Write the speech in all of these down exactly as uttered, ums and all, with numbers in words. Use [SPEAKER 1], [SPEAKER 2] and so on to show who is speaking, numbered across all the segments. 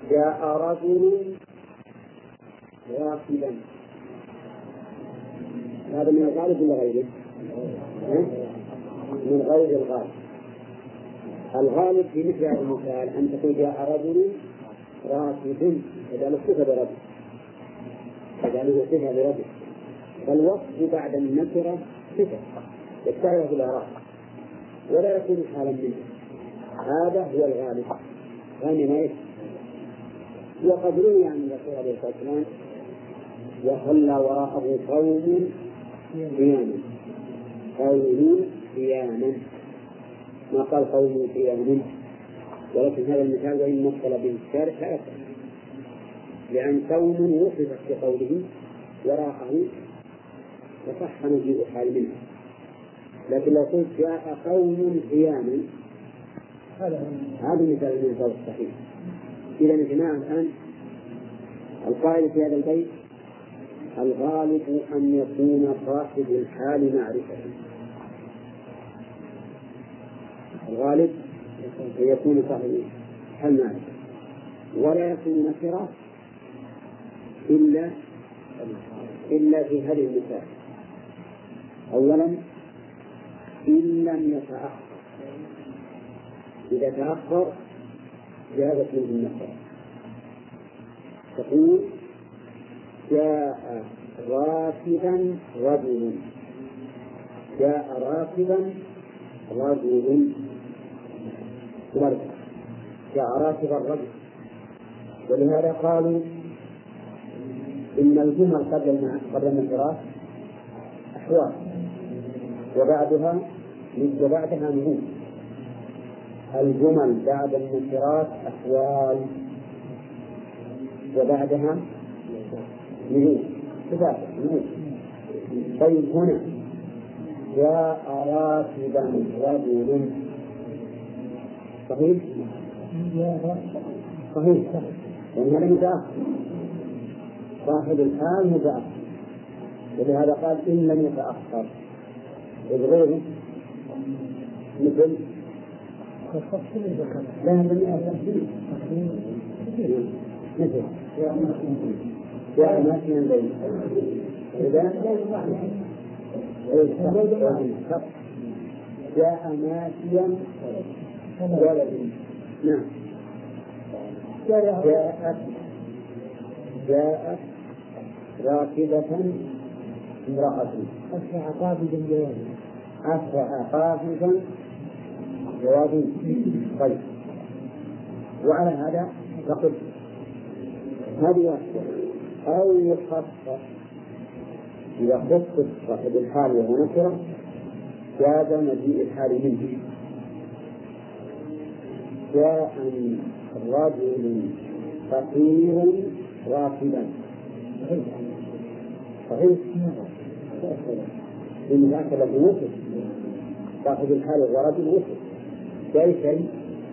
[SPEAKER 1] جاء رجل راكبا، هذا من الغالب ولا غيره؟ من غير الغالب. الغالب في مثل هذا المثال أن تقول جاء رجل راكب، إذا صفة برجل فجعله صفة برجل، فالوصف بعد النكرة صفة يتبعها في الإعراب ولا يكون حالا منه. هذا هو الغالب غني ما يكفي. وقد روي عن الرسول عليه الصلاة والسلام وصلى وراءه قوم قياما، قوم قياما، ما قال قوم قياما، ولكن هذا المثال وإن مثل به الشارح لا يصح، لأن قوم وصفت في قوله وراءه فصح مجيء حال منه. لكن لو قلت جاء قوم قياما هذا مثال من المثال الصحيح. إذا يا جماعة الآن القاعدة في هذا البيت الغالب أن يكون صاحب الحال معرفة، الغالب أن يكون صاحب الحال معرفة، ولا يكون نكرة إلا إلا في هذه المثال. أولا إن لم يتأخر، إذا تأخر جاءت منه النكرة، تقول جاء راكبا رجل، جاء راكبا رجل، جاء راكبا رجل. ولهذا قالوا إن الجمل قبل الانصراف أحوال وبعدها مثل بعدها نهوض. الجمل بعد الانصراف أحوال وبعدها نهوض. طيب هنا جاء راكبا رجل صحيح؟ صحيح، لأن هذا متأخر، صاحب الحال متأخر، ولهذا قال إن لم يتأخر. غيره مثل لا لم يتأخر مثل جاء ماشيا ليلا، إذا جاء ماشيا ولد. نعم. جاءت جاءت راكبة امرأة، أسرع قافزا جوابا، أسرع قافزا جوابا. طيب، وعلى هذا نقول هذه واحدة. أو يخصص إذا خصص صاحب الحال وهو نكرة جاز مجيء الحال منه. جاء رجل فقير راكبا، صحيح؟ إن ذاك الذي وصف صاحب الحال وهو رجل وصف جاء شيء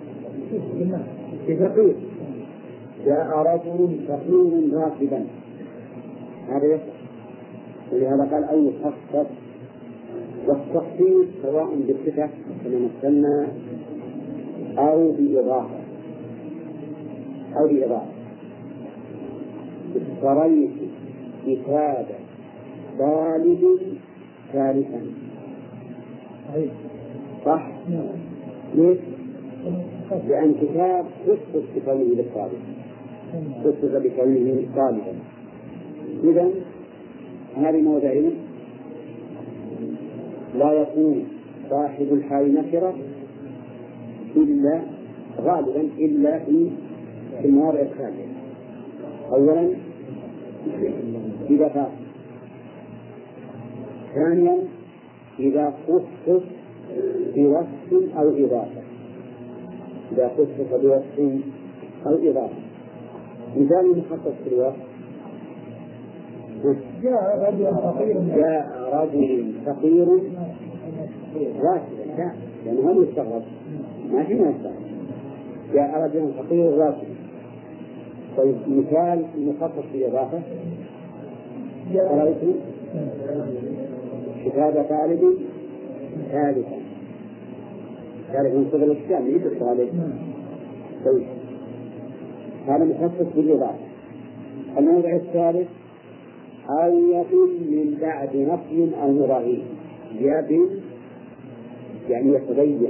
[SPEAKER 1] بفقير، جاء رجل فقير راكبا، هذا يصح. ولهذا قال أو يخصص. والتخصيص سواء بالصفة كما مثلنا أو بإضافة أو بإضافة. اشتريت كتاب طالب ثالثا، صح؟ ليش؟ لأن كتاب خصص بكونه للطالب، خصص بكونه طالبا. إذن هذه موضعين لا يكون صاحب الحال نكرة إلا غالبا إلا في المواضع الثانية. أولا إذا فات، ثانيا إذا خصص بوصف أو إضافة، إذا خصص بوصف أو إضافة. مثال مخصص في الوصف جاء رجل فقير، جاء رجل فقير راكبا، لأنه هم يستغرب ما في ما يستغرب. جاء رجل فقير راكبا. طيب مثال مخصص بإضافة رأيت كتاب طالب ثالثا، ثالث من قبل الإسلام يدرس عليه. طيب هذا مخصص بالإضافة. الموضع الثالث أو يقل من بعد نفي أو مراهين. يبن يعني يتبين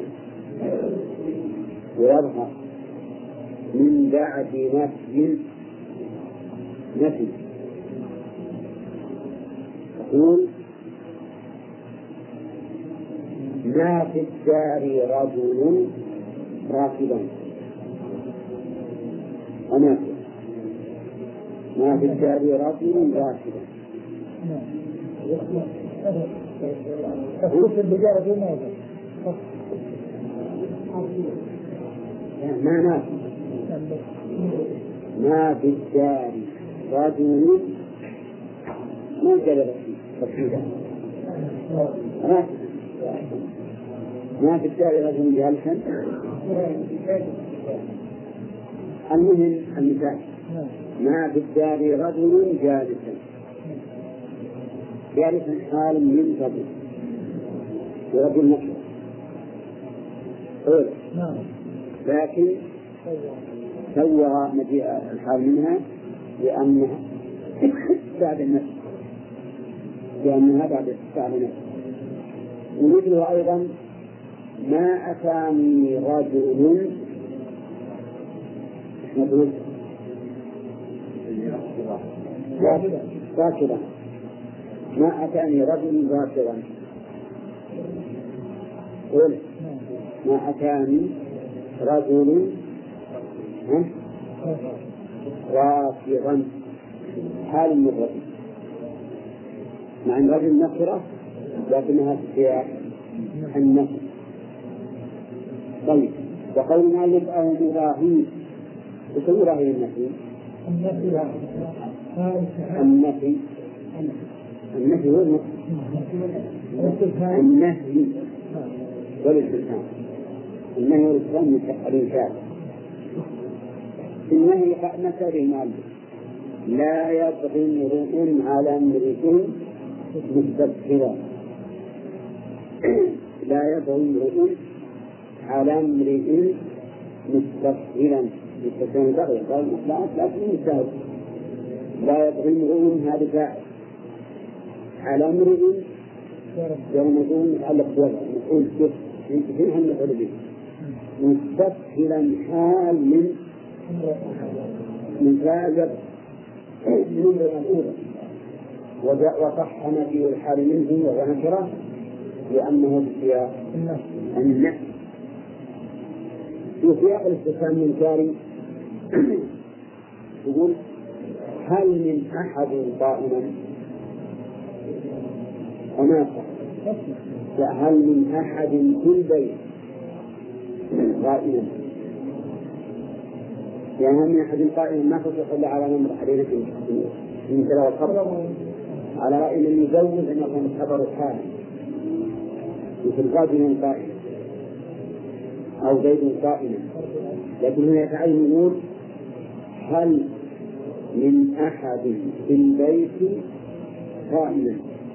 [SPEAKER 1] ويظهر من بعد نفي نفي يقول ما في الدار رجل راكبا أنا ما في الدار رجل راكبا ما نافي ما في الدار رجل ما جلب فيه ما في الدار رجل جالسا. المهم المثال ما في الدار رجل جالسا جالسا حال من رجل ورجل نكرة أولا، لكن سوى مجيء الحال منها لأنها بعد النفس لأنها بعد بعد النفس. ومثله أيضا ما أتاني رجل نقول ذاكرا ما أتاني رجل ذاكرا قل ما أتاني رجل رافضا حال من رجل مع أن رجل نكرة لكنها في سياق النفي. طيب وقول المؤلف أو مراهين وش مراهين النفي؟ النفي النفي هو النهي والاستفهام. النهي والاستفهام من الإنشاء. النهي مثل المؤلف لا يبغي امرؤ على امرئ مستكبرا لا يبغي امرؤ على امرئ مستكبرا مستكبرا بغي قال لا لكن مثال لا يبغي امرؤ هذا فاعل على امرئ يوم يكون متعلق بوضع نقول كيف فيها المفعول به مستكبرا حال من من فاعل من الأولى وصح نفي الحال منه وهو نكرة لأنه بسياق النفي. في سياق الاستفهام الإنكاري يقول هل من أحد قائما هناك هل من أحد في البيت قائما يعني هل من أحد قائما ما تصح إلا على نمر حديث من تلاوة الخبر على رأي من يزوج أن يكون الخبر حالا مثل رجل قائم أو زيد قائما. لكن هنا يتعين يقول هل من أحد في البيت قائما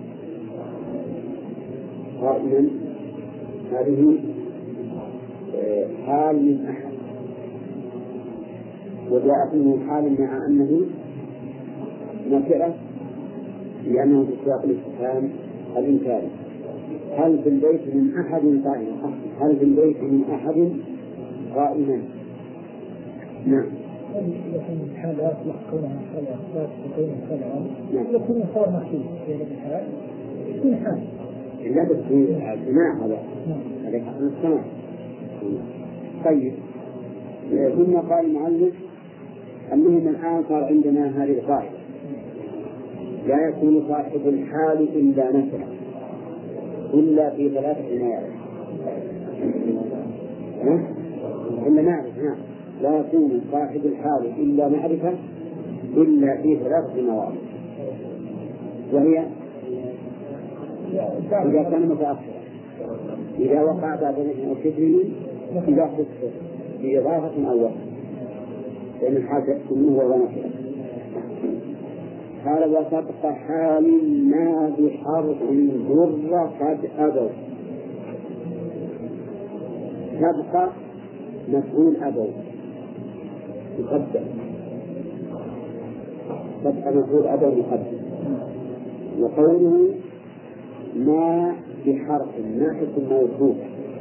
[SPEAKER 1] قائما هذه حال من أحد وجاءت منه حال مع أنه نكرة لأنه في سياق الاستفهام الإنكاري. هل في البيت من أحد قائما هل في البيت من أحد قائما. نعم
[SPEAKER 2] يكون الحال يصلح كونها خلع لا تكون خلعا يكون صار مخفي في هذا الحال يكون حال
[SPEAKER 1] لا تكون السماع هذا هذا حق السماع. طيب ثم قال المؤلف المهم الآن صار عندنا هذه القاعدة لا يكون صاحب الحال إلا نكرة إلا في ثلاثة مواضع إلا معرفة. نعم لا يكون صاحب الحال إلا معرفة إلا في ثلاثة مواضع وهي إذا كان متأخرا إذا وقع بعد نحن أو كثير إذا خص بإضافة أو وقت لأن الحال تكون هو ونكرة. قال وسبق حال ما بحرف جر قد أبوا. سبق مفعول أبوا يقدم فتح مفعول أبا مقدم. وقوله ما بحرف ناحية موصوف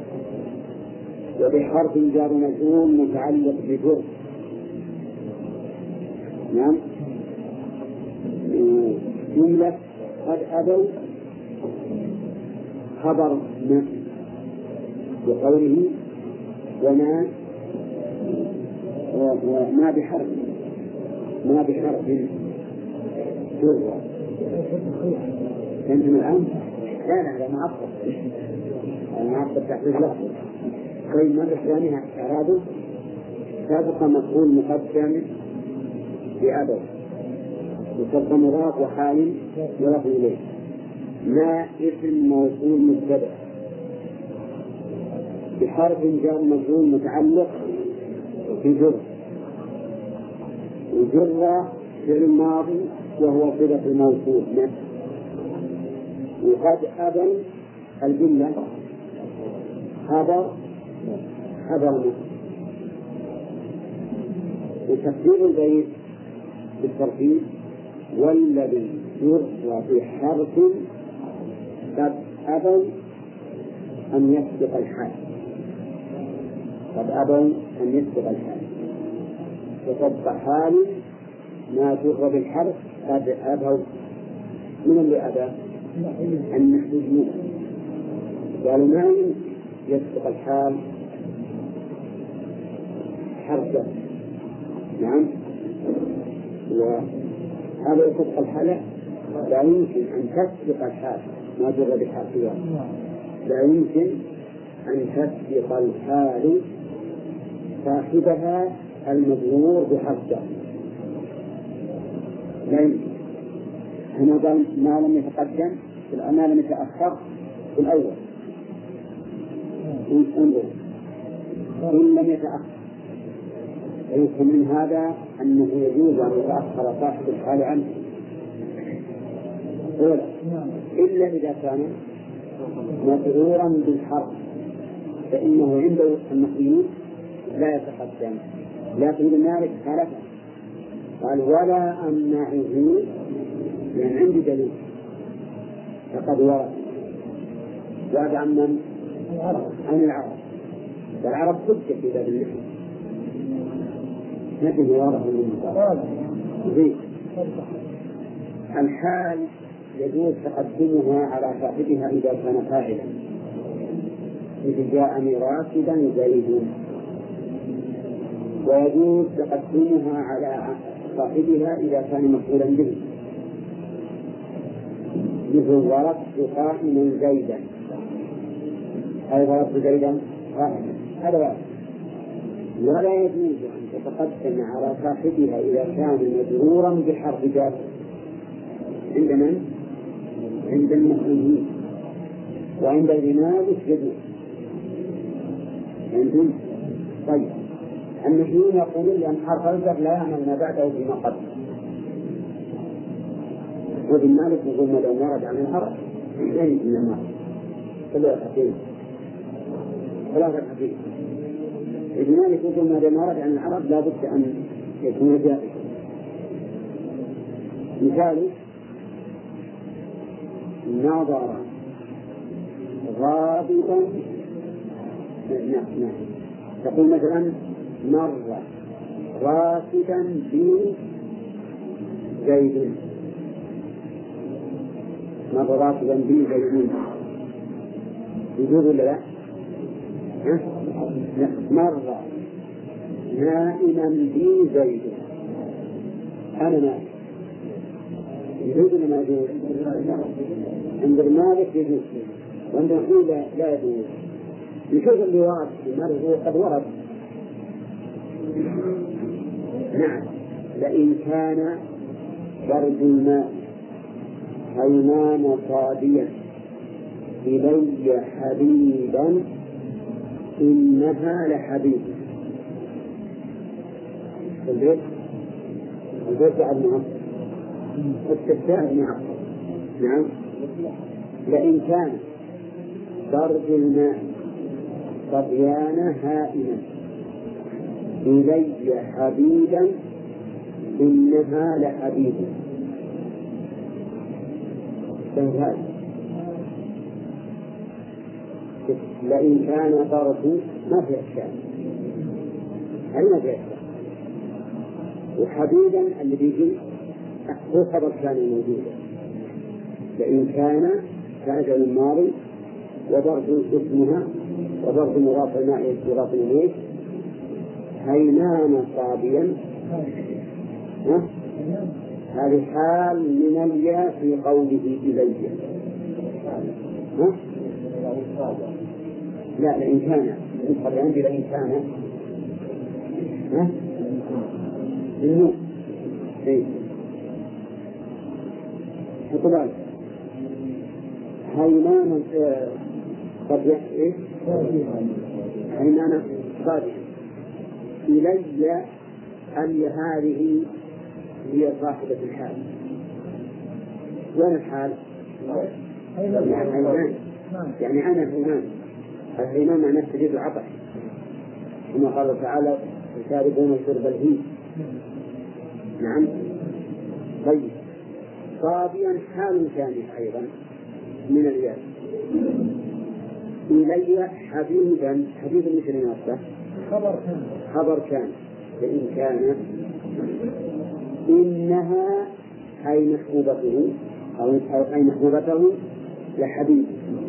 [SPEAKER 1] وبحرف جار مجرور متعلق بجر. نعم. جملة قد أبوا خبر ما بقوله وما وما بحرف ما بحرف جر. فهمتم الآن؟ لا لا هذا معطل المعطل تحريف لفظ. طيب مرة ثانية إعرابه سابق مفعول مقدم بأبوا يسمى مضاف وحال يضاف إليه. ما اسم موصول مبتدأ بحرف جار مجرور متعلق بجر. وجر فعل ماضي وهو صلة الموصول. وقد أبى الجملة خبر خبر وتقدير البيت بالترتيب والذي يرفع في حرف قد أبوا أن يسبق الحال قد أبوا أن يسبق الحال وصدق حال ما جر بالحرف قد أبوا. من اللي أبى؟ النحويون قالوا ما يسبق الحال حرفا. نعم. وهذا يسبق الحال لا يمكن أن تسبق الحال ما جر بالحرف. لا يمكن أن تسبق الحال صاحبها المجرور بحرف جر. لا يمكن. هنا قال ما لم يتقدم ما لم يتأخر في الأول. انظر إن لم يتأخر يمكن من هذا أنه يجوز أن يتأخر صاحب الحال عنه إلا إذا كان مجرورا بالحرف فإنه عنده النحويين لا يتقدم. لكن مالك خالفه قال ولا أمنعه من عندي دليل فقد ورد زاد عن من؟ عن العرب. والعرب حجة في باب النحو لكن ورد من المثال. الحال يجوز تقدمها على صاحبها إذا كان فاعلا مثل جاءني راكبا زيد. ويجوز تقدمها على صاحبها إذا كان مفعولا به مثل ضربت قائما زيدا أي ضربت زيدا قائما. هذا واحد. ولا يجوز أن تتقدم على صاحبها إذا كان مجرورا بحرف جر عند من؟ عند المحللين. وعند المالك يجوز عندهم. طيب المحللين يقولون لأن حرف الجر لا يعمل ما بعده بما قبل. وابن مالك يقول ما دام ورد عن العرب يعني من المال كله حقيقي ثلاثة حقيقي. ابن مالك يقول ما دام ورد عن العرب لا بد أن يكون جائزا. مثال نظر غاضبا. نعم نعم تقول مثلا مر راكبا بي زيد. مر راكبا بي زيد يجوز ولا لا؟ مر نائما بي زيد أنا نائم يجوز ولا ما يجوز؟ عند المالك يجوز وعند الحين لا يجوز. يشوف اللي ورد المالك هو قد ورد. نعم لئن كان برد الماء حيوان صاديا إلي حبيبا إنها لحبيب. البيت البيت على المعصر التبتاء معصر. نعم لئن كان برد الماء صبيان هائما إلي حبيبا إنها لحديث تنهاج لئن كان ضرب ما في أشياء هل ما في أشياء وحديدا الذي يجي هو خبر كان موجودا لئن كان كان فعل الماضي وضرب اسمها وضرب مضاف الماء مضاف إليه هينان صابيا هذه حال من الياء في قوله إلي لا لئن كان يدخل عندي لئن كان ها النور اي حطوا هينان صابيا ايه هينان صابيا إلي أن هذه هي صاحبة الحال وين الحال؟ الهيمان يعني أنا الهيمان الهيمان معناه شديد العطش كما قال تعالى يشاربون شرب الهيم نعم طيب صابيا حال ثاني أيضا من الياس إلي حبيبا حبيبا مثل نفسه
[SPEAKER 2] خبر كان
[SPEAKER 1] خبر كان فإن كان إنها أي محبوبته أو أي محبوبته لحبيب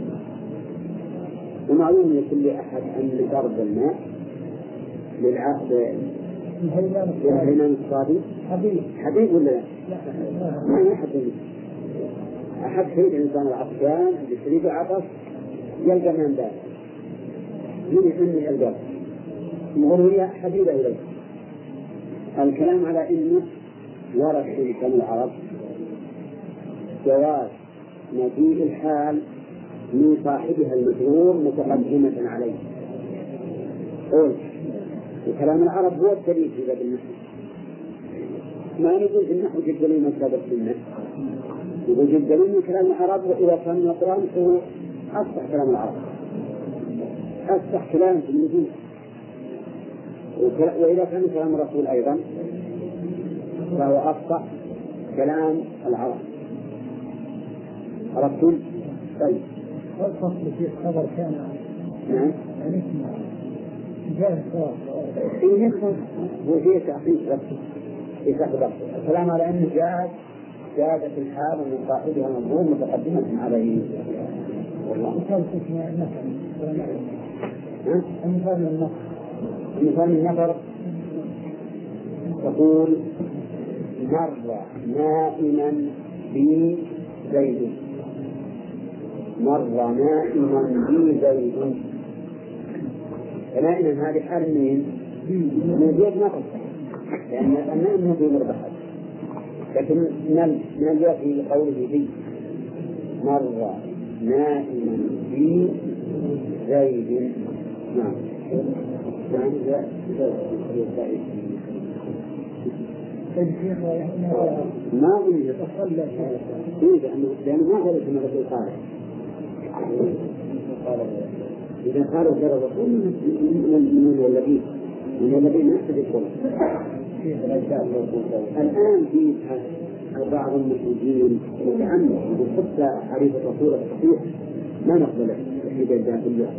[SPEAKER 1] ومعلوم لكل أحد أن ضرب الماء للعقد الهيمان الصادق
[SPEAKER 2] حبيب
[SPEAKER 1] حبيب ولا لا؟
[SPEAKER 2] لا
[SPEAKER 1] ما هي حبيب أحد شيء الإنسان العطشان اللي شريك عطش يلقى من ذلك من يحمي القلب نقول هي حبيبة إليه الكلام على إنه ورد في لسان العرب جواز مجيء الحال من صاحبها المجرور متقدمة عليه قول وكلام العرب هو الدليل في باب النحو ما نقول في النحو جد دليل من كتاب السنة يقول جد دليل من كلام العرب وإذا كان من القرآن هو أصح كلام العرب أصح كلام في النجوم وإذا كان كلام الرسول أيضا فهو أصح كلام العرب عرفتم؟ طيب
[SPEAKER 2] الفصل في خبر كان
[SPEAKER 1] نعم
[SPEAKER 2] يعني جاء الصواب
[SPEAKER 1] إيه هو فيه تأخير بس يتخبر الكلام على أنه جاءت جاءت الحال من صاحبها المظلوم متقدمة عليه والله
[SPEAKER 2] مثال اسمه النفر
[SPEAKER 1] مثال النفر مثال النفر تقول مر نائما بي زيد مر نائما بي زيد نائما هذه حال مين؟ من زيد ما تصح لأن النائم هو في مربحة لكن من الياء في قوله بي مر نائما بي زيد نعم نعم ما أظن يتصل لأنه ما قال كما الرسول قال إذا قالوا غير الرسول من الذين من الذين يحتاج الكل الآن في بعض المسلمين متعمد وحتى حديث الرسول الصحيح ما نقبله في جدة الله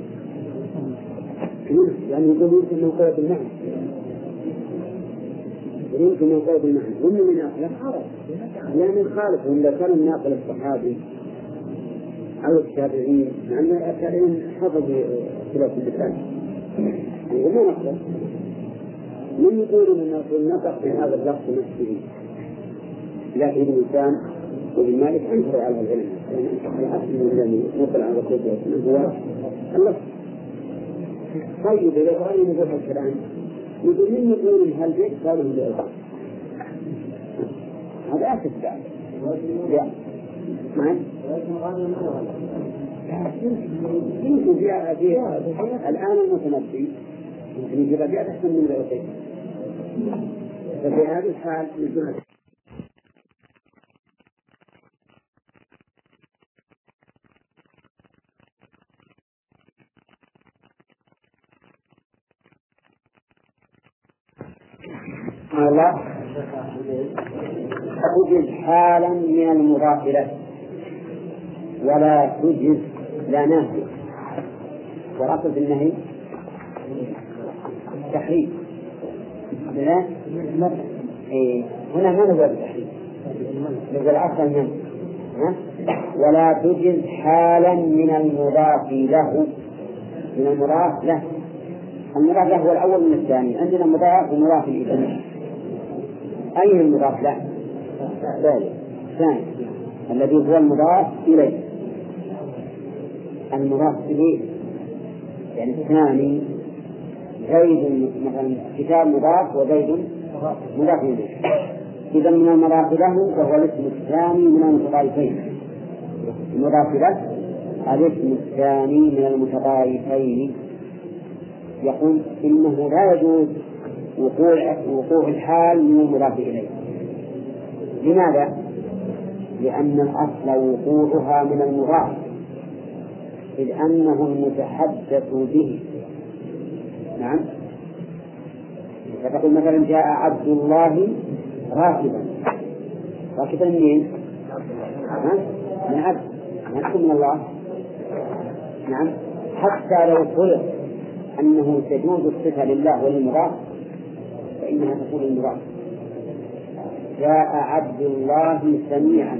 [SPEAKER 1] يعني يقول يمكن من قوة المعنى يمكن من قوة المعنى هم من أخلاق لأن الخالف لو كان الناقل الصحابي أو التابعين مع أن التابعين حفظوا خلاف اللسان يقول ما نقبل من يقول أن الرسول نطق في هذا اللفظ نفسه لكن الإنسان وابن مالك أنكر على العلم يعني الأصل من الذي نقل عن الرسول هو اللفظ. طيب إذا رأينا نقول الكلام يقول من يقول هل بيت قالوا لأيضا هذا آخر بعد لا معي يمكن فيها فيها الآن المتنبي يمكن يجب أن أحسن من ذلك ففي هذه الحال يمكن الله تجز حالا من المضاف له ولا تجز لا نهي. والأصل في النهي تحريم. لا إيه هنا ما هو التحريم، هو الأصل منه. ولا تجز حالا من المضاف له، من المضاف له. المضاف له هو الأول من الثاني، عندنا مضاف ومضاف إليه. أي المضاف له؟ الثاني الذي هو المضاف إليه. المضاف إليه يعني الثاني. زيد مثلا كتاب مضاف وزيد مضاف إليه. إذا من المضاف له وهو الاسم الثاني من المتضايفين. المضاف له الاسم الثاني من المتضايفين. يقول إنه لا يجوز وقوع وقوع الحال من المضاف إليه. لماذا؟ لأن الأصل وقوعها من المضاف، إذ أنه المتحدث به. نعم. فتقول مثلا جاء عبد الله راكبا. راكبا منين؟ من عبد، من من الله. نعم. حتى لو فرض أنه تجوز الصفة لله وللمضاف فإنها تكون المضاف. جاء عبد الله سميعا.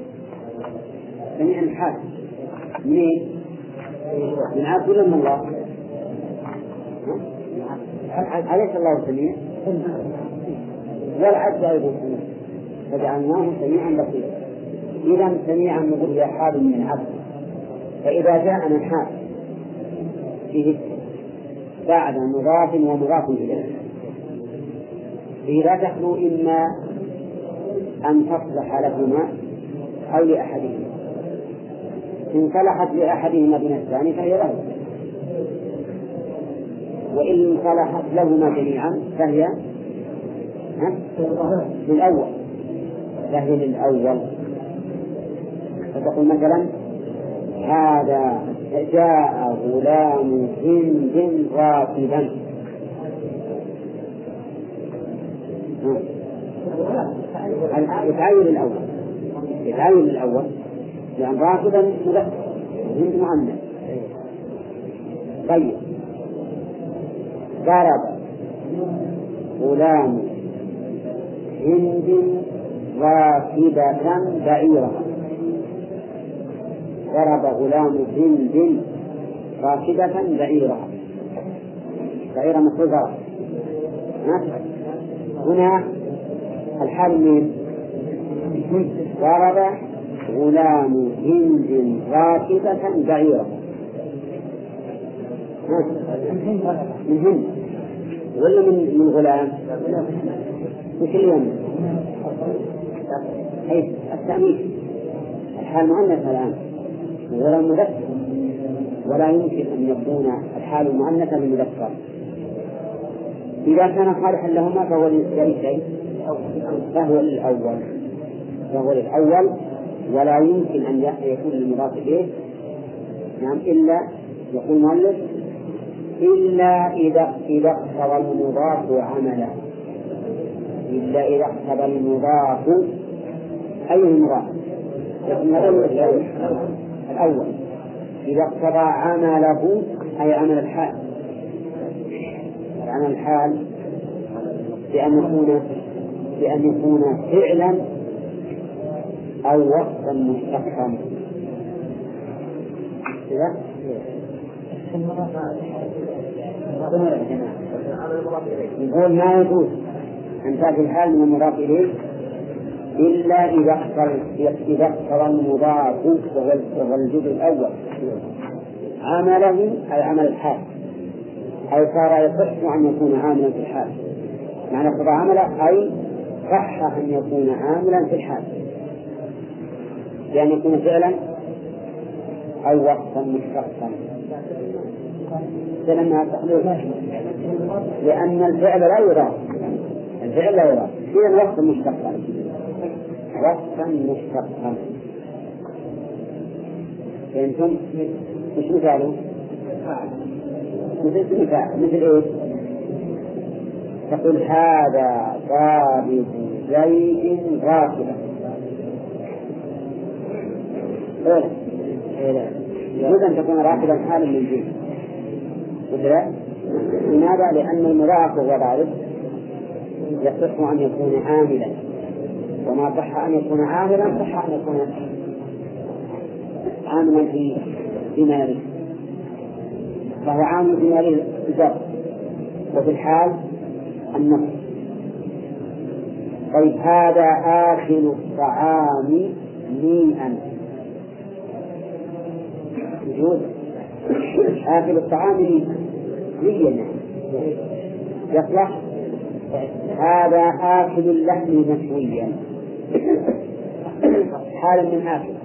[SPEAKER 1] سميعا حال منين؟ من عبد ولا من الله؟ أليس الله سميع؟ والعبد أيضا سميع، فجعلناه سميعا بصيرا. إذا سميعا نقول هي حال من عبد. فإذا جاء من حال فيه بعد مضاف ومضاف إليه فإذا تخلو إما أن تصلح لهما أو لأحدهما. إن صلحت لأحدهما دون الثاني فهي له، وإن صلحت لهما جميعا فهي للأول، فهي للأول. فتقول مثلا هذا جاء غلام هند راكبا. يتعين الأول، يتعين الأول لأن راكبا مذكر هند مؤنث. طيب ضرب غلام هند راكبة بعيرها. ضرب غلام هند راكبة بعيرها. بعيرها مثل ضرب. هنا الحال من ضرب غلام هند راكبة بعيرها. من هند ولا من من غلام؟ وش اليوم؟ حيث التأمين الحال مؤنث الآن غلام مذكر، ولا يمكن أن يكون الحال مؤنثا لمذكر. إذا كان صالحا لهما فهو لأي شيء، فهو للأول، فهو للأول ولا يمكن أن يكون المضاف إليه. نعم. إلا يقول المؤلف إلا إذا إذا اقتضى المضاف عمله. إلا إذا اقتضى المضاف أي المضاف؟ الأول. إذا اقتضى عمله أي عمل الحال. عمل الحال بأن يكون بأن يكون فعلا أو وصفا مشتقا. كذا يقول ما يجوز أن تأتي الحال من المضاف إليه إلا إذا إذا اقتضى المضاف وهو الجزء الأول عمله أي عمل الحال، أو صار يصح أن يكون عاملا في الحال. معنى اقتضى عمله أي صح أن يكون عاملا في الحال، يعني يكون فعلا أو وصفا مشتقا. لأن لأن الفعل لا يضاف، الفعل لا يضاف، إذا وصفا مشتقا، وصفا مشتقا. فهمتم؟ مش مثاله؟ مثل مثال مثل إيه؟ تقول هذا ضارب زيد راكبا. يجوز أن تكون راكبا حالا من جيد. لماذا؟ لأن المضاف والضارب يصح أن يكون عاملا، وما صح أن يكون عاملا صح أن يكون عاملا في في ماله، فهو عامل في ماله الجر، وفي الحال النص. طيب هذا آكل الطعام ميئا، يجوز آكل الطعام ميئا ميئا يصلح. هذا آكل اللحم مشويا حالا من آكل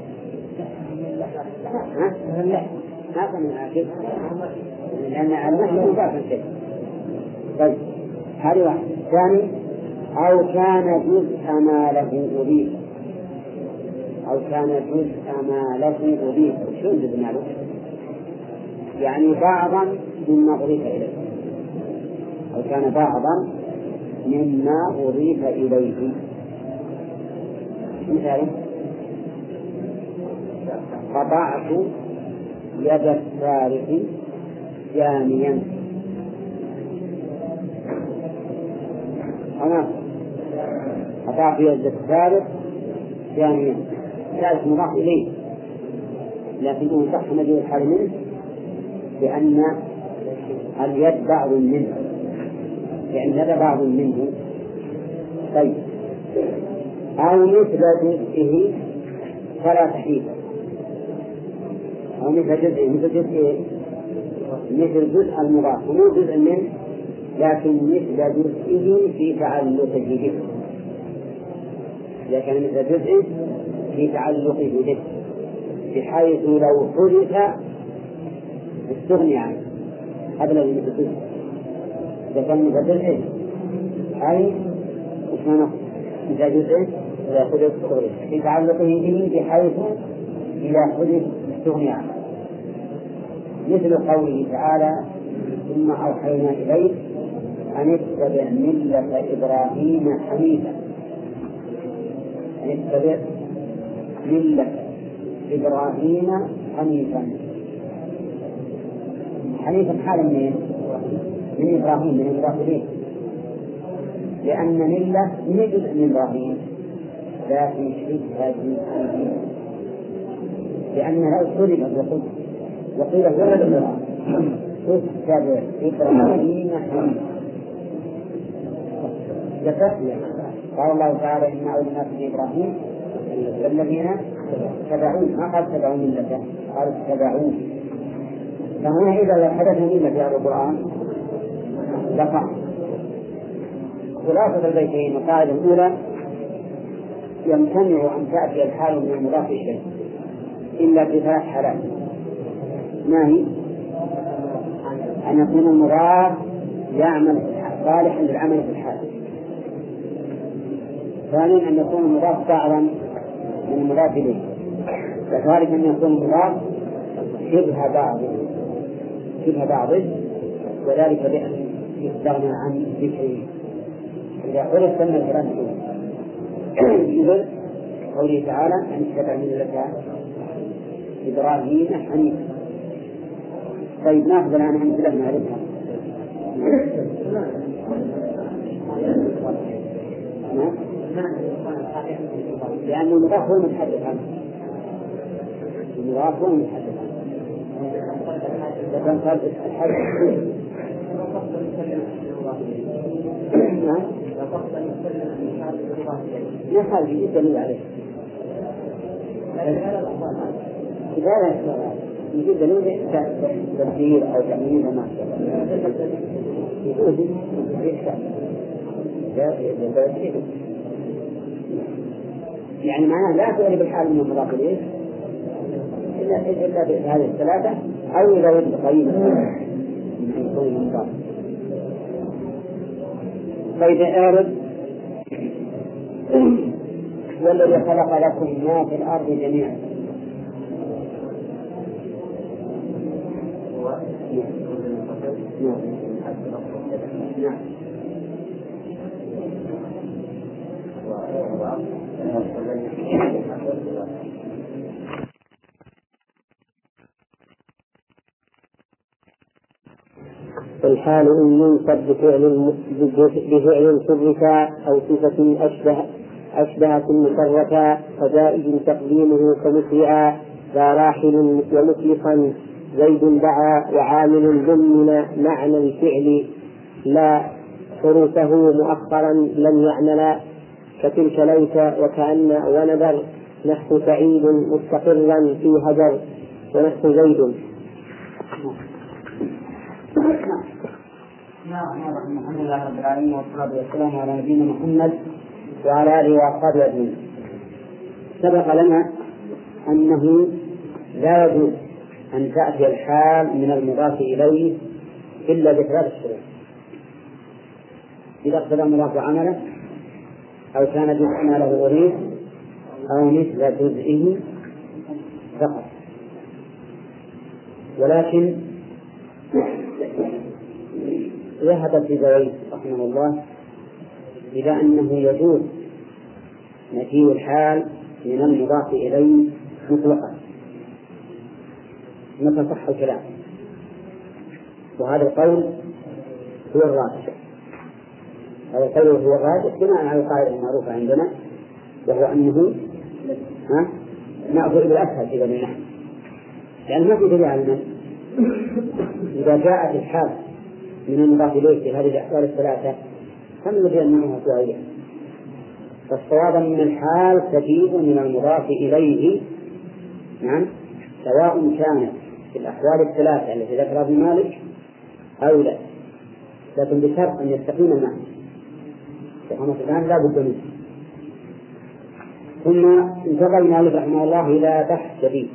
[SPEAKER 1] من اللحم هذا من آكل، لأن اللحم مضاف شيء. طيب هذه واحد. ثاني أو كان جزء ما له أضيف، أو كان جزء ما له أضيف. شو جزء ما له؟ يعني بعضا مما أضيف إليه، أو كان بعضا مما أضيف إليه. مثال قطعت يد السارق جانيا، أنا قطعت يد السارق جانيا، ذلك مضاف إليه لكنه صح مجيء الحال منه لأن اليد بعض منه، لأن هذا بعض منه. طيب أو مثل جزئه فلا تحيل، أو مثل جزئه مثل جزئه مثل جزء المضاف ومو جزء منه، لكن مثل جزئه في تعلقه به، إذا كان مثل جزئه في تعلقه به بحيث لو حدث استغني عنه. هذا الذي مثل جزء إذا كان مثل جزئه أي اسمه مثل جزئه إذا حدث في تعلقه به بحيث إذا حدث استغني عنه، مثل قوله تعالى ثم أوحينا إليك أن اتبع ملة إبراهيم حنيفا. أن اتبع ملة إبراهيم حنيفا. حنيفا حالا من من إبراهيم من إبراهيم، لأن ملة من جزء من إبراهيم لكن شبه جزء، لأن لو طلبت وقيل هو الإبراهيم اتبع إبراهيم حنيفا. قال الله تعالى إن أولى الناس بإبراهيم الذين تبعوه، ما قال تبعوا ملته، قال تبعوه. فهنا إذا لم حدث ملة في هذا القرآن لقع. خلاصة البيتين القاعدة الأولى يمتنع أن تأتي الحال من المضاف إليه إلا في ثلاث حالات. ما هي؟ أن يكون المضاف يعمل صالحا للعمل في الحال. ثانيا أن يكون المضاف بعضا من المضاف إليه. وثالثا أن يكون المضاف شبه بعض شبه بعض وذلك بأن يستغنى عن ذكره إذا عرف أن الكلام مثل قوله تعالى أن اتبع ملة إبراهيم حنيفا. طيب ناخذ الآن أمثلة نعرفها. لأن المضاف هو المتحدث عنه، المضاف هو المتحدث عنه. لكن قال الحدث نعم ما خالف جدا دليل عليه. إذا لا يوجد دليل تفسير أو تأمين وما يجوز يعني معناه لا تؤدي بالحال من المضاف إليه إلا إلا بهذه الثلاثة أو إذا وجد قريبا من كون المضاف. فإذا أعرض والذي خلق لكم ما في الأرض جميعا. نعم الحال إن ينصب بفعل بفعل صرفا أو صفة أشبه أشبهة مصرفا فجائز تقديمه كمسرعا ذا راحل ومطلقا زيد دعا وعامل ضمن معنى الفعل لا حروفه مؤخرا لم يعمل كتلك ليس وكأن ونذر نحو سعيد مستقرا في هجر ونحو زيد. الحمد لله رب العالمين والصلاة والسلام على نبينا محمد وعلى آله وأصحابه أجمعين. سبق لنا أنه لا يجوز أن تأتي الحال من المضاف إليه إلا بثلاث شروط: إذا اقتضى المضاف عمله، أو كان جزء ما له أريد، أو مثل جزئه فقط. ولكن ذهب الجزائي رحمه الله إلى أنه يجوز مجيء الحال من المضاف إليه مطلقا متى صح الكلام، وهذا القول هو الراجح. هذا القول هو الراجح بناء على القاعدة المعروفة عندنا، وهو أنه ها نأخذ بالأسهل إذا من نحن، لأن ما في دليل على المنع. إذا جاءت الحال من المضاف إليه في هذه الأحوال الثلاثة فمن الذي يمنعها سؤاليا؟ فالصواب من الحال تجيء من المضاف إليه، نعم، سواء كانت في الأحوال الثلاثة التي ذكرها ابن مالك أو لا، لكن بشرط أن يستقيم المعنى، وهذا الآن لا بد منه. ثم انتقل مالك رحمه الله إلى بحث جديد،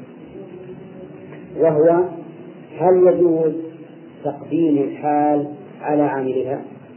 [SPEAKER 1] وهو هل يجوز تقديم الحال على عاملها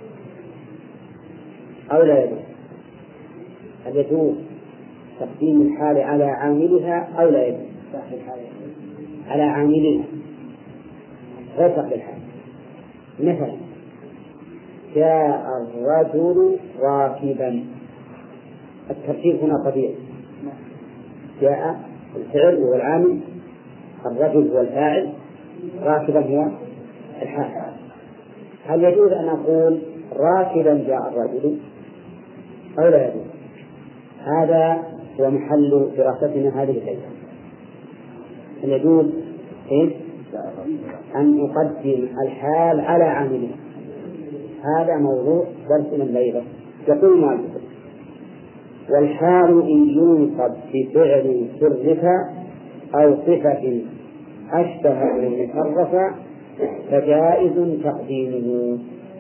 [SPEAKER 1] أو لا يجوز؟ هل يجوز تقديم الحال على عاملها أو لا يجوز؟ على عاملها غير تقديم الحال. مثلا جاء الرجل راكبا، الترتيب هنا طبيعي، جاء الفعل هو العامل، الرجل هو الفاعل، راكبا هو الحال. هل يجوز أن أقول راكبا جاء الرجل أو لا يجوز؟ هذا هو محل دراستنا هذه الليلة. هل يجوز إيه؟ أن أقدم الحال على عامله؟ هذا موضوع درسنا الليلة. يقول مالك: والحال إن ينصب بفعل صرف أو صفة أشبه مصرفا فجائز تقديمه.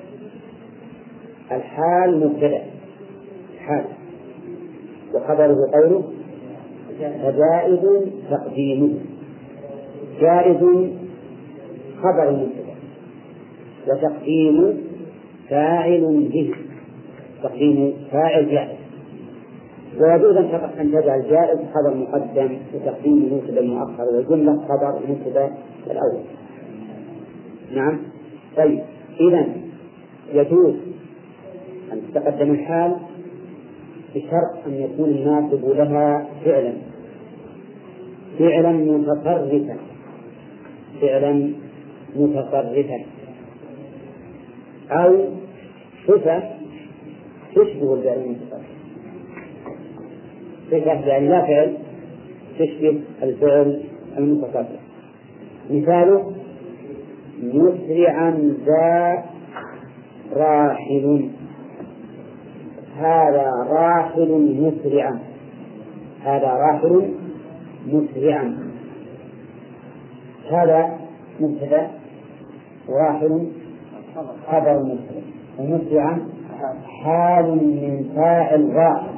[SPEAKER 1] الحال مبتدأ، حال، وخبره قوله فجائز تقديمه. جائز خبر مبتدأ، وتقديم فاعل به، تقديم فاعل جائز. ويجوز أن تجعل جائز خبر مقدم وتقديم مبتدأ مؤخر، والجملة خبر مبتدأ الأول. نعم. طيب، إذن يجوز أن تتقدم الحال بشرط أن يكون الناصب لها فعلا فعلا متصرفا فعلا متصرفا أو صفة تشبه الفعل المتصرف. صفة يعني لا فعل تشبه الفعل المتصرف. مثاله مسرعا ذا راحل، هذا راحل مسرعا، هذا راحل مسرعا، هذا مبتدأ، راحل خبر مسرع، ومسرعا حال من فاعل راحل،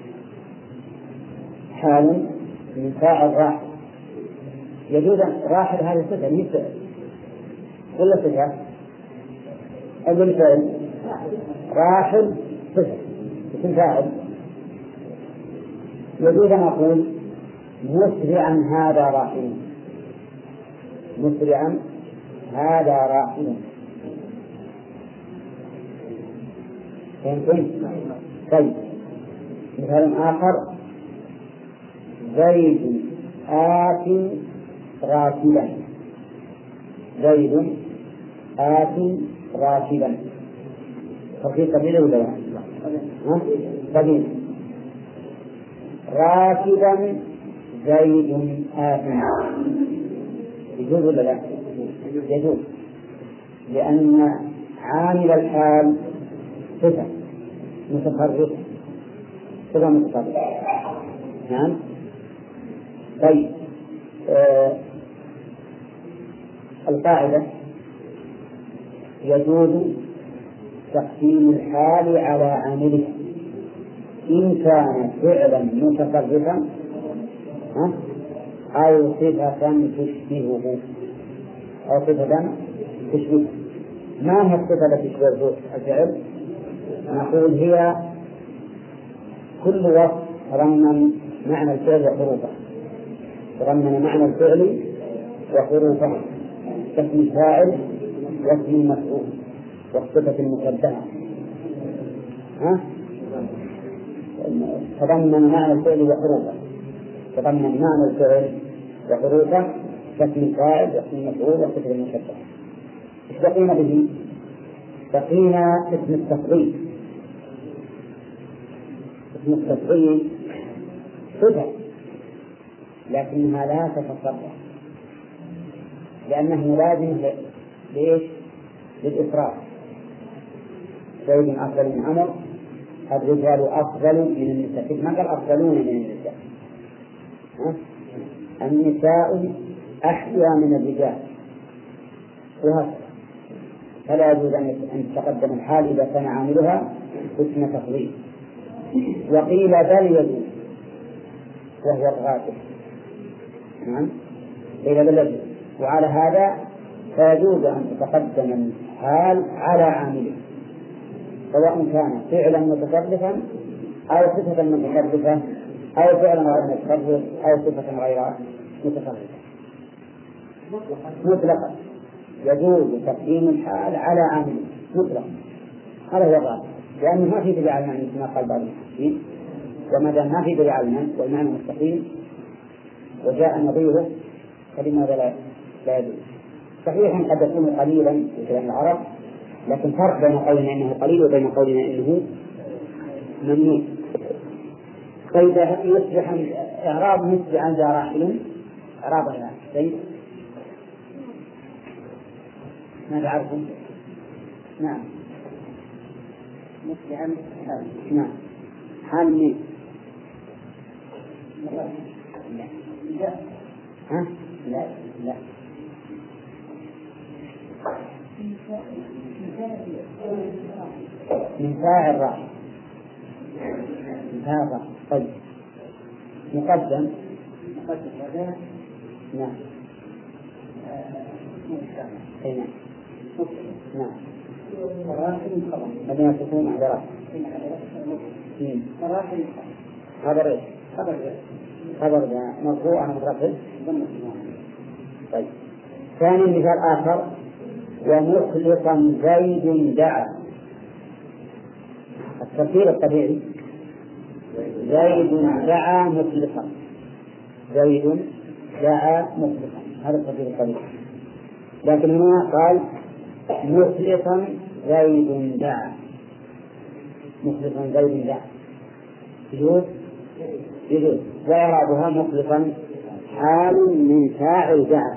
[SPEAKER 1] حال من فاعل راحل. يجوز راحل هذه صفة مثل ولا صفة؟ أقول فعل راحل صفة مثل فاعل. يجوز أن أقول مسرعا هذا راحل، مسرعا هذا راحل. فهمتم؟ طيب، مثال آخر: زيد آت راكبا. زيد آت راكبا. تركيب قبيل ولا لا؟ قبيل. راكبا زيد آت. يجوز ولا لا؟ يجوز، لأن عامل الحال صفة متفرقة، صفة متفرقة. نعم. طيب، آه القاعدة: يجوز تقديم الحال على عامله إن كان فعلا متفرقا أو صفة تشبهه أو صفة تشبهه. ما هي الصفة التي تشبه الفعل؟ نقول هي كل وصف تضمن معنى الفعل وحروفه، تضمن معنى الفعل وحروفه، كاسم الفاعل واسم المفعول والصفة المشبهة. ها؟ تضمن معنى الفعل وحروفه، تضمن معنى الفعل وحروفه كاسم الفاعل واسم المفعول والصفة المشبهة. ايش بقينا به؟ بقينا اسم التفضيل. اسم التفضيل صفة لكنها لا تتصرف، لأنه لازم ليش؟ للإفراد. زيد أفضل من عمر، الرجال أفضل من النساء. ما قال أفضلون من النساء. النساء أحيا من الرجال، وهكذا. فلا يجوز أن تتقدم الحال إذا كان عاملها اسم تفضيل. وقيل بل يجوز وهو الغالب. نعم، قيل بل يجوز. وعلى هذا فيجوز أن تتقدم الحال على عامله سواء كان فعلا متطرفا أو صفة متطرفة أو فعلا غير متطرف أو صفة غير متطرفة مطلقا. يجوز تقديم الحال على عامله مطلقا. هذا هو الغالب، لأنه ما في دليل على المعنى كما قال بعض المحدثين. وما دام ما في دليل على المعنى والمعنى مستقيم وجاء نظيره فلماذا لا يجوز؟ صحيح قد يكون قليلا في كلام العرب، لكن فرق بين قولنا إنه قليل وبين قولنا إنه ممنوع. فإذا يصبح إعراب مثل عن ذا راحل إعرابها زيد ماذا عرفون؟ نعم، مثل عن حال. نعم، حال مين؟ لا ها؟ لا لا من فاعل راح من هذا. طيب، مقدم مقدم هذا. نعم. نعم. نعم. مراحل خبر بدنا تكون عبارات. مراحل خبر ايش؟ خبر خبر مرفوع عن رفع. طيب، ثاني مثال آخر: ومخلصا زيد دعا. التفسير الطبيعي زيد دعا مخلصا، زيد دعا مخلصا، هذا التفسير الطبيعي. لكن هنا قال مخلصا زيد دعا، مخلصا زيد دعا يجوز يجوز وإعرابها مخلصا حال من فاعل دعا،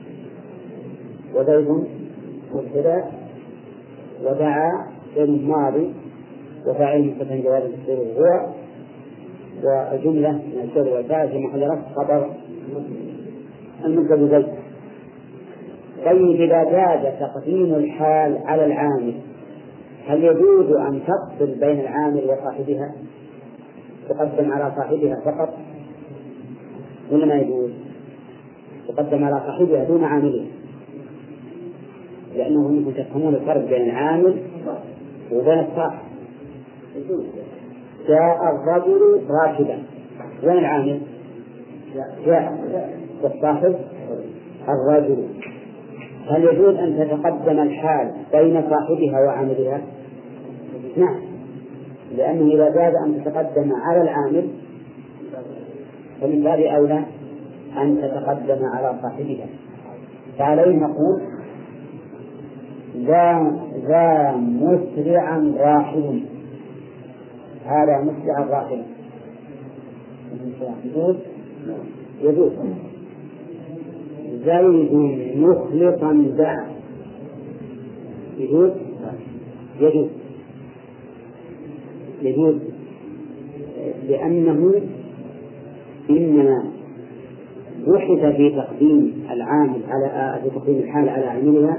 [SPEAKER 1] وزيد مبتدأ ودعا فعل ماضي وفاعل مستتر جواب التفسير هو، والجملة من الشغل والفاعل في محل رفع خبر المبتدأ زيد. طيب، إذا جاز تقديم الحال على العامل هل يجوز أن تفصل بين العامل وصاحبها، تقدم على صاحبها فقط ولا ما يجوز؟ تقدم على صاحبها دون عامله، لأنه أنكم تفهمون الفرق بين العامل وبين الصاحب. جاء الرجل راكبا، وين العامل؟ جاء، والصاحب الرجل. هل يجوز أن تتقدم الحال بين صاحبها وعاملها؟ نعم، لأنه إذا جاز أن تتقدم على العامل فمن باب أولى أن تتقدم على صاحبها. فعليه نقول ذا ذا مسرعا راحل، هذا مسرعا راحل يجوز يجوز. زيد مخلصا دعا يجوز يجوز يجوز لأنه إنما بحث في تقديم العامل على في تقديم الحال على عاملها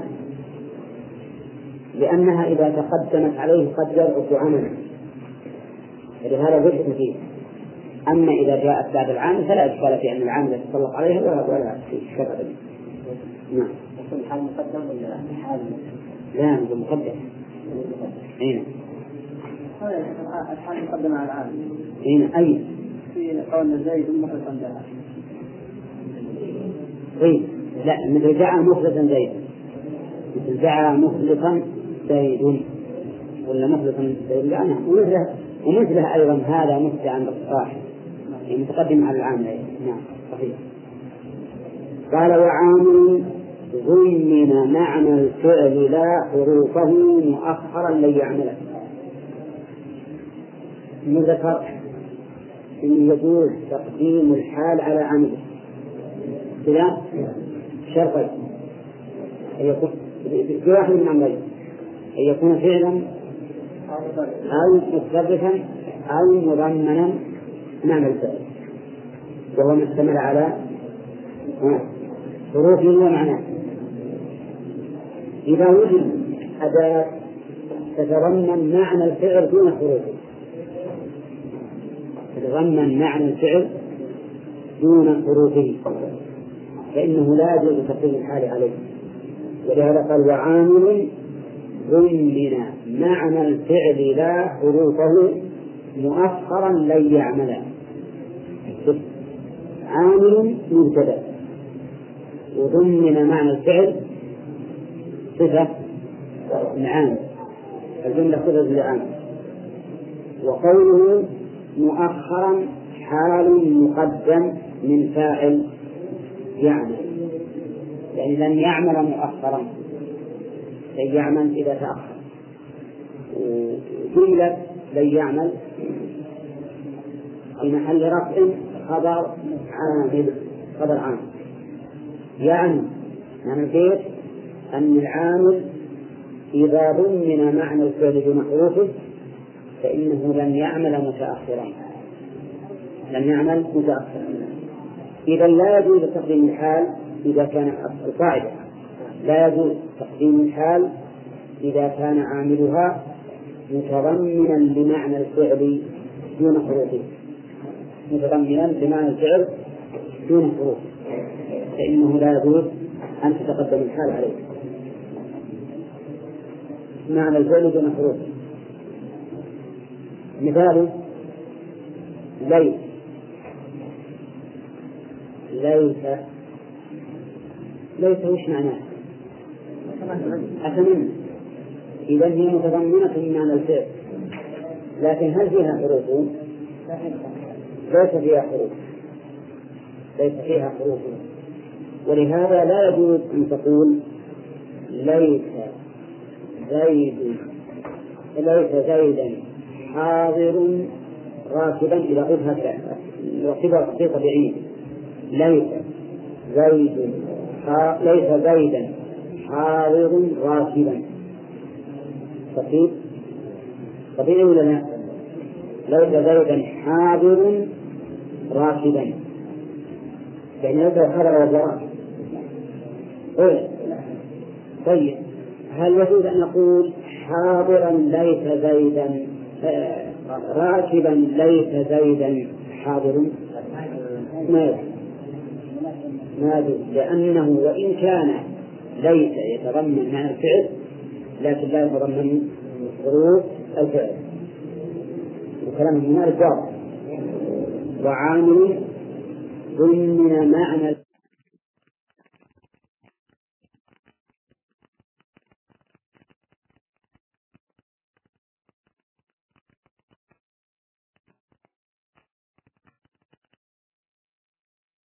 [SPEAKER 1] لأنها إذا تقدمت عليه قد يضعف عمله، فلهذا بحث فيه. أما إذا جاءت بعد العامل فلا إشكال في أن العامل يتطلق عليها ولا ولا شر. نعم.
[SPEAKER 3] يكون الحال مقدم ولا الحال؟
[SPEAKER 1] لا يكون مقدم. أين؟
[SPEAKER 3] هذا الحال مقدم على العامل.
[SPEAKER 1] أين أي؟
[SPEAKER 3] في قول زيد مخلصا دعا.
[SPEAKER 1] طيب لا، مثل دعا مخلصا زيد، مثل دعا مخلصا زيد ولا مخلصا زيد لا نعم. ومثله ومثله أيضا هذا مستعان بالصاحب يعني متقدم على العامل. نعم صحيح. قال وعامل ضمن معنى الفعل لا حروفه مؤخرا لن يعمله. ذكر أن يجوز تقديم الحال على عامله كذا شرطين، أن يكون في واحد من أمرين، أن يكون فعلا أو متصرفا أو مضمنا معنى الفعل، وهو ما اشتمل على حروفه ومعناه. إذا وجد أداة تتضمن معنى الفعل دون حروفه، تتضمن معنى الفعل دون حروفه، فإنه لا يجوز تقديم الحال عليه. ولهذا قال وعامل ضمن معنى الفعل لا حروفه مؤخرا لن يعمله. عامل مبتدأ وضمن معنى الفعل صفة العامل، الجملة صفة العامل. وقوله مؤخرا حال مقدم من فاعل يعمل، يعني لن يعمل مؤخرا، لن يعمل إذا تأخر. جملة لن يعمل في محل رفع خبر عامل، خبر عامل يعني معنى كيف أن العامل إذا ضمن معنى الفعل دون حروفه فإنه لن يعمل متأخرا، لن يعمل متأخرا. إذا لا يجوز تقديم الحال إذا كان القاعدة لا يجوز تقديم الحال إذا كان عاملها متضمنا لمعنى الفعل دون حروفه، متضمنا لمعنى الفعل دون حروفه، فإنه لا يجوز أن تتقدم الحال عليه معنى الفعل دون حروفه. مثال ليس ليس ليس وش معناه؟ أتمنى. إذا هي متضمنة لمعنى الفعل، لكن هل فيها حروف؟ ليس فيها حروف، ليس فيها حروف. ولهذا لا يجوز أن تقول ليس زيد ليس زيدا حاضر راكبا إذا قلتها وصفة طبيعية. ليس زيد ليس زيدا حاضر راكبا طبيعي طبيعي ولا لا؟ ليس زيدا حاضر راكبا يعني ليس حاضر وجراء. طيب هل يجوز أن نقول حاضرا ليس زيدا راكبا ليس زيدا حاضر؟ ما يجوز ما يجوز، لأنه وإن كان ليس يتضمن معنى الفعل لكن لا يتضمن حروف الفعل، وكلام من هذا الجواب. وعامل ضمن معنى